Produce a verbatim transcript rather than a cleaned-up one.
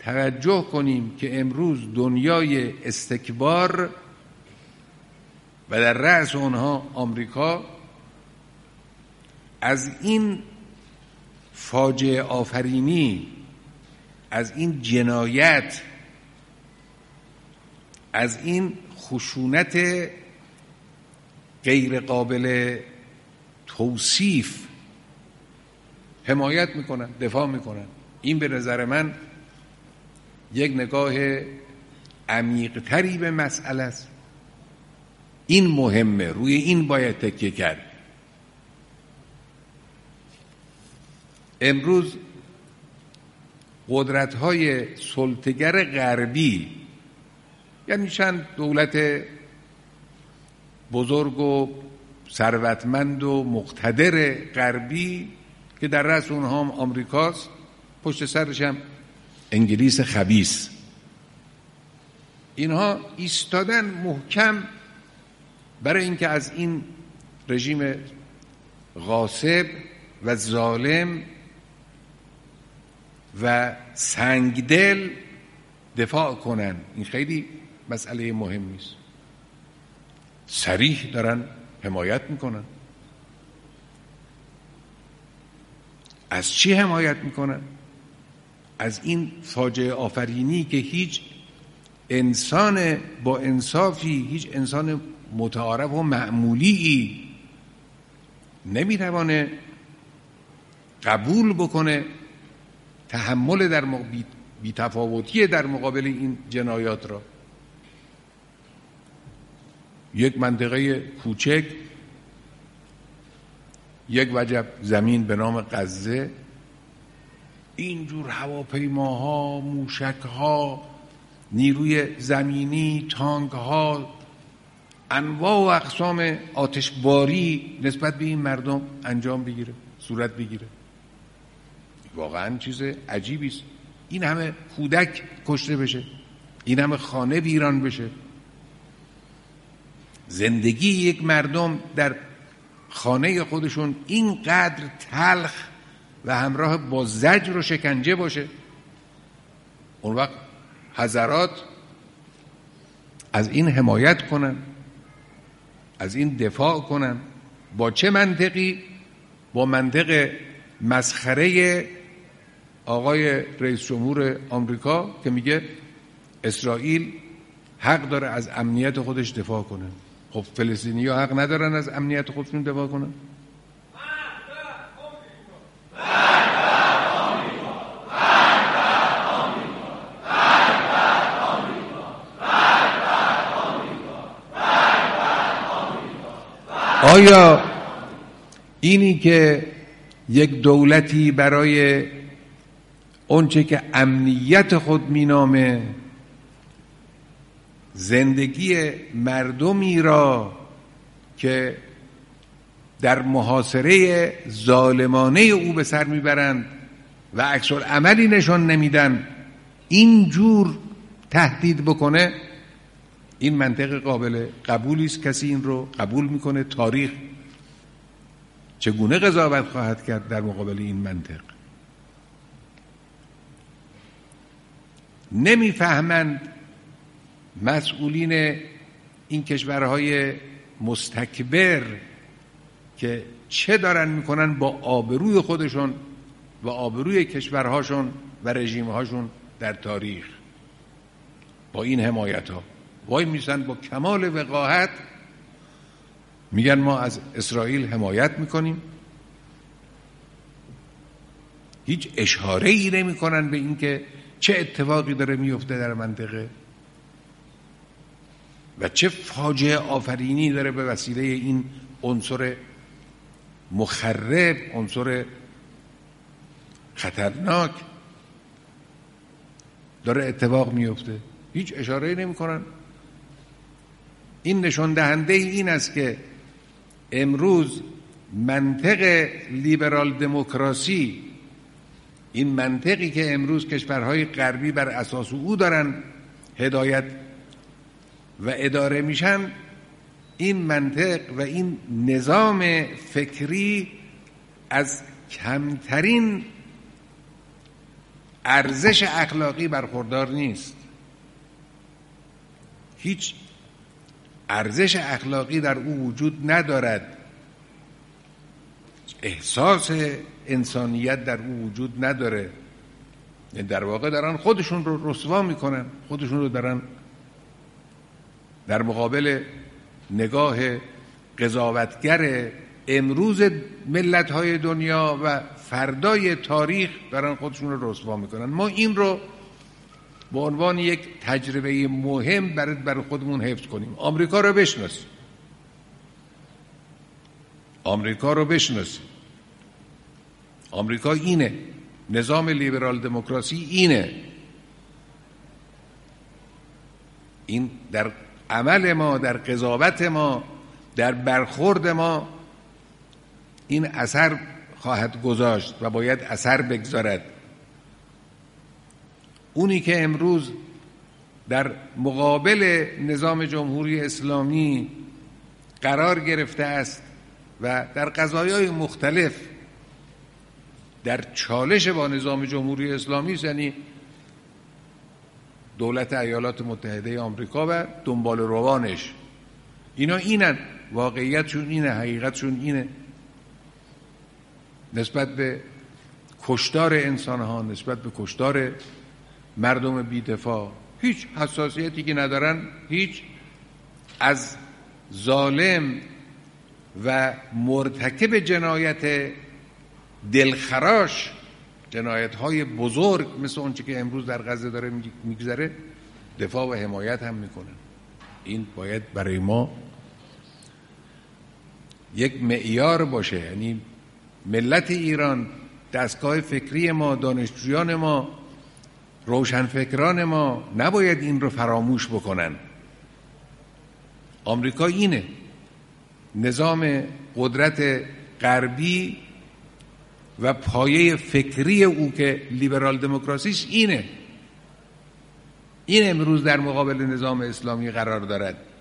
توجه کنیم که امروز دنیای استکبار و در رأس اونها آمریکا از این فاجعه آفرینی، از این جنایت، از این خشونت غیر قابل توصیف حمایت میکنن، دفاع میکنن. این به نظر من یک نگاه عمیق‌تری به مسئله است. این مهمه، روی این باید تکیه کرد. امروز قدرت‌های سلطه‌گر غربی، یعنی چند دولت بزرگ و ثروتمند و مقتدر غربی که در رأس اونها هم آمریکاست، پشت سرش هم انگلیس خبیث، اینها ایستادن محکم برای اینکه از این رژیم غاصب و ظالم و سنگدل دفاع کنن. این خیلی مسئله مهمی است. صریح دارن حمایت میکنن. از چی حمایت میکنن؟ از این فاجعه آفرینی که هیچ انسان با انصافی، هیچ انسان متعارف و معمولی نمیتوانه قبول بکنه تحمل در بی... بی‌تفاوتی در مقابل این جنایات را. یک منطقه کوچک، یک وجب زمین به نام غزه، اینجور هواپیماها، موشکها، نیروی زمینی، تانکها، انواع و اقسام آتشباری نسبت به این مردم انجام بگیره، صورت بگیره. واقعا چیز عجیبی است. این همه کودک کشته بشه، این همه خانه ویران بشه، زندگی یک مردم در خانه خودشون اینقدر تلخ و همراه با زجر و شکنجه باشه. اون وقت حضرات از این حمایت کنن، از این دفاع کنن. با چه منطقی؟ با منطق مسخره آقای رئیس جمهور آمریکا که میگه اسرائیل حق داره از امنیت خودش دفاع کنه. خب فلسطینی‌ها حق ندارن از امنیت خودشون دفاع کنن؟ آیا اینی که یک دولتی برای اونچه که امنیت خود مینامه زندگی مردمی را که در محاصره ظالمانه او به سر میبرند و عکس العملی نشان نمیدن اینجور تهدید بکنه، این منطق قابل قبولی است؟ کسی این رو قبول میکنه؟ تاریخ چگونه قضاوت خواهد کرد در مقابل این منطق؟ نمیفهمند مسئولین این کشورهای مستکبر که چه دارن میکنن با آبروی خودشون و آبروی کشورهاشون و رژیمهاشون در تاریخ. با این حمایت ها وای میسن با کمال وقاحت میگن ما از اسرائیل حمایت میکنیم. هیچ اشاره ای نمی کنن به این که چه اتفاقی داره میفته در منطقه و چه فاجعه آفرینی داره به وسیله این عنصر مخرب، عنصر خطرناک داره اتفاق میفته. هیچ اشاره نمی کنن. این نشان دهنده این است که امروز منطق لیبرال دموکراسی، این منطقی که امروز کشورهای غربی بر اساس او دارن هدایت و اداره میشن، این منطق و این نظام فکری از کمترین ارزش اخلاقی برخوردار نیست. هیچ ارزش اخلاقی در او وجود ندارد، احساس انسانیت در او وجود نداره. در واقع دارن خودشون رو رسوا میکنن، خودشون رو دارن در مقابل نگاه قضاوتگر امروز ملت‌های دنیا و فردای تاریخ دارن خودشون رو رسوا میکنن. ما این رو به عنوان یک تجربه مهم برای برای خودمون حفظ کنیم. آمریکا رو بشناسیم، آمریکا رو بشناسیم. آمریکا اینه، نظام لیبرال دموکراسی اینه. این در عمل ما، در قضاوت ما، در برخورد ما این اثر خواهد گذاشت و باید اثر بگذارد. اونی که امروز در مقابل نظام جمهوری اسلامی قرار گرفته است و در قضایای مختلف در چالش با نظام جمهوری اسلامی، یعنی دولت ایالات متحده آمریکا و دنبال روانش، اینا اینن، واقعیتشون اینه، حقیقتشون اینه. نسبت به کشتار انسان ها، نسبت به کشتار مردم بی‌دفاع هیچ حساسیتی که ندارن، هیچ از ظالم و مرتکب جنایت دلخراش، جنایت های بزرگ مثل اون چی که امروز در غزه داره میگذره دفاع و حمایت هم میکنن. این باید برای ما یک معیار باشه. یعنی ملت ایران، دستگاه فکری ما، دانشجویان ما، روشنفکران ما نباید این رو فراموش بکنن. آمریکا اینه، نظام قدرت غربی و پایه فکری او که لیبرال دموکراسیش اینه. این امروز در مقابل نظام اسلامی قرار دارد.